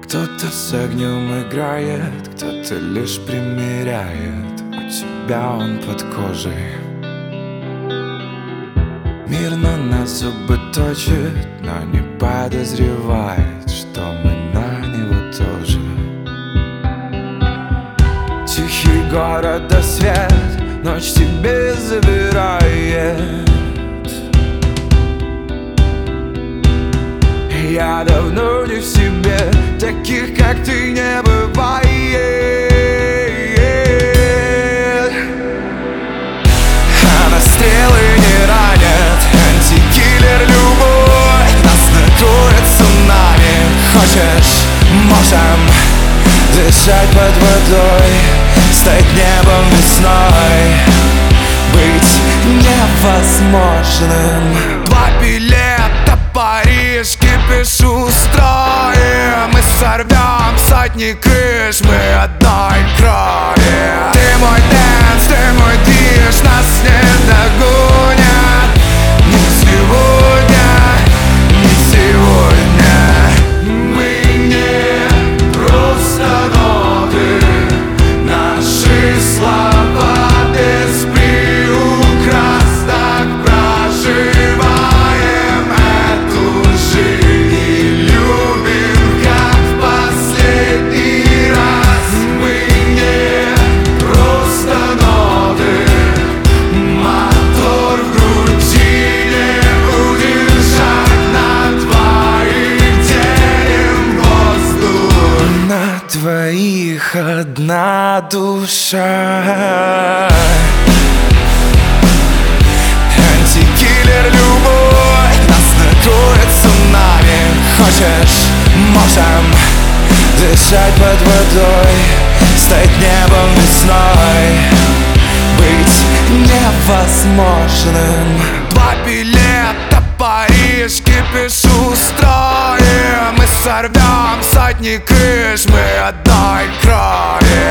Кто-то с огнем играет, кто-то лишь примеряет. У тебя он под кожей. Мир на нас зубы точит, но не подозревает, что мы на него тоже. Тихий город до свет, ночь тебе забирает. Я давно не в себе, таких как ты не бывает. А стрелы не ранят, антикиллер любой нас накроет цунами. Хочешь, можем дышать под водой, стать небом весной, быть невозможным. 2 билета, Париж, кипиш устроим. Мы сорвем сотни крыш, мы одной крови. Ты мой дэнс, ты мой движ, нас не догонят. Не сегодня, не сегодня. Мы не просто ноты, наши слова без приукрас. Так проживаем эту жизнь и любим, как в последний раз. Мы не просто ноты, мотор в груди не удержать. На двоих делим воздух, на двоих одна душа. Антикиллер любой нас накроет цунами. Хочешь, можем дышать под водой, стать небом весной, быть невозможным. 2 билета, Париж, кипиш устроим. Мы сорвем сотни крыш, мы одной крови.